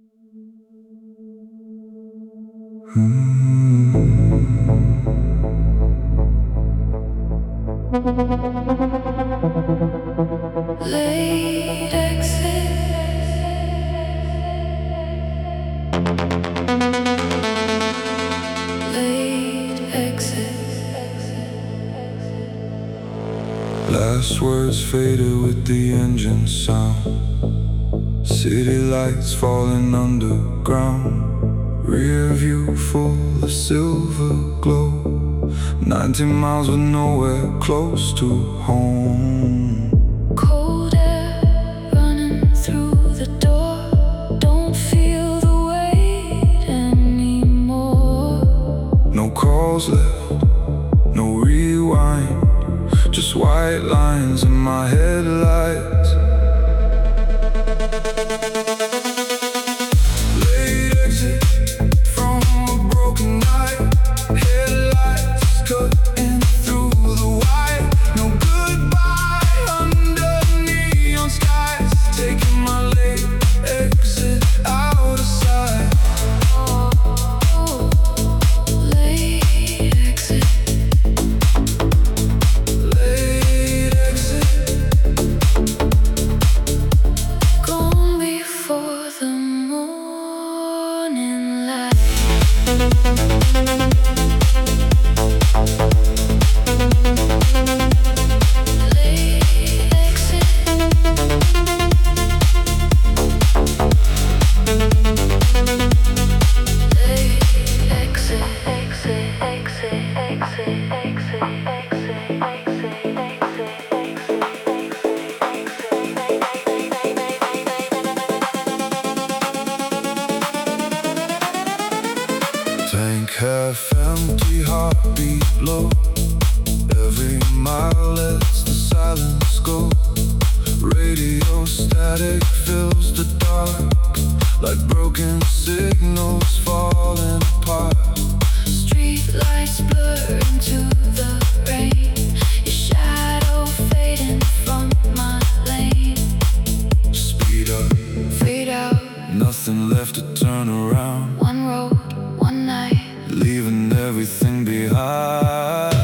Late exit. Late exit. Last words faded with the engine sound. City lights falling underground. Rear view full of silver glow. 19 miles but nowhere close to home. Cold air running through the door. Don't feel the weight anymore. No calls left, no rewind. Just white lines in my headlights. Tank half empty, heartbeat low. Every mile lets the silence go. Radio static fills the dark, like broken signals falling apart. Street lights blur into the rain. Your shadow fading from my lane. Speed up, fade out. Nothing left to turn around. One road, one night, leaving everything behind.